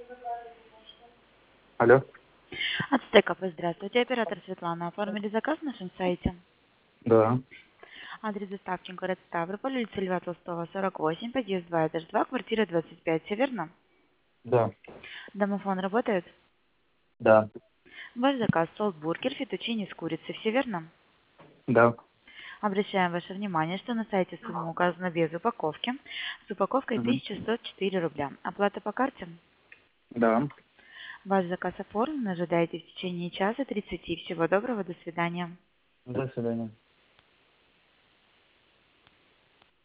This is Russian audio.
Алло. От Стеков, здравствуйте, оператор Светлана. Оформили заказ на нашем сайте. Да. Адрес доставки город Ставрополь, улица Льва Толстого, 48, подъезд 2, этаж 2, квартира 25, все верно? Да. Домофон работает? Да. Ваш заказ солт-бургер, фетучини с курицей, все верно? Да. Обращаем ваше внимание, что на сайте сумма указана без упаковки. С упаковкой Мгм. 1104 рубля. Оплата по карте? Да. Ваш заказ оформлен, ожидайте в течение часа 30. Всего доброго, до свидания. До свидания.